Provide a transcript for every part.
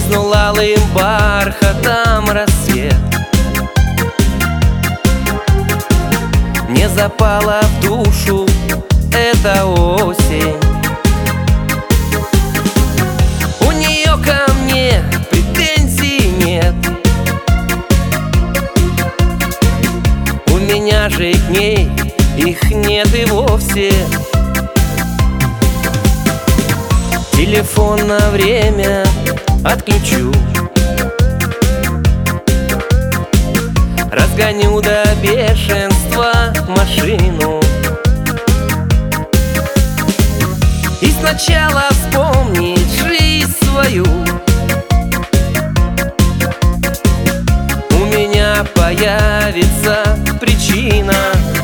Брызнул алым бархатом рассвет. Мне запала в душу эта осень. У нее ко мне претензий нет. У меня же и к ней их нет и вовсе. Телефон на время отключу, разгоню до бешенства машину и сначала вспомнить жизнь свою. У меня появится причина,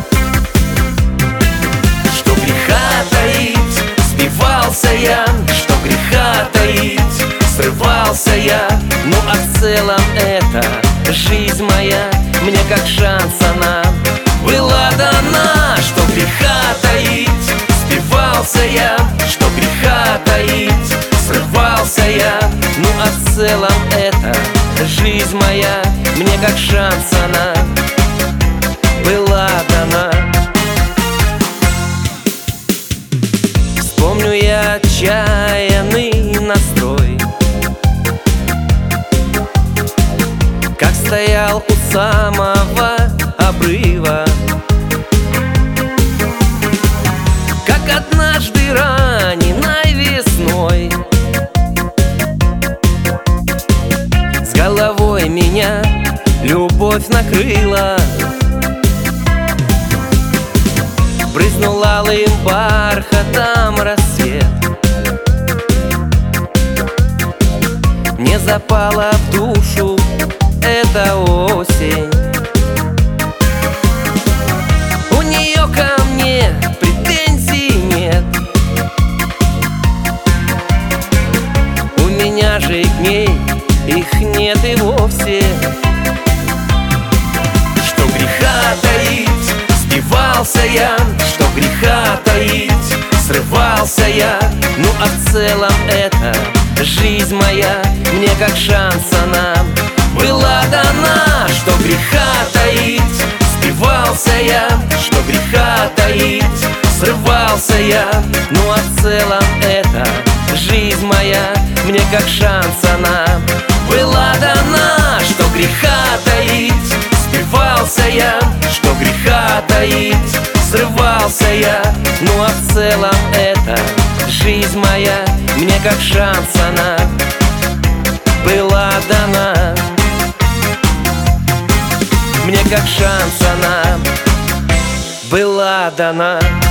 что греха таить, сбивался я, что греха таить, срывался я. Ну а в целом это жизнь моя, мне как шанс она была дана. Что греха таить, сбивался я, что греха таить, срывался я. Ну а в целом это жизнь моя, мне как шанс она была дана. Вспомню я отчаянный настрой, как стоял у самого обрыва, как однажды раненой весной с головой меня любовь накрыла. Брызнул алым бархатом рассвет. Мне запала в душу эта осень. У нее ко мне претензий нет. У меня же и к ней их нет и вовсе. Что греха таить, сбивался я, что греха таить, срывался я. Ну а в целом это жизнь моя, мне как шанс она была дана. Что греха таить, сбивался я, что греха таить, срывался я. Ну а в целом это жизнь моя, мне как шанс она была дана. Что греха таить, сбивался я, что греха таить, срывался я. Ну а в целом это жизнь моя, мне как шанс она была дана. Мне как шанс она была дана.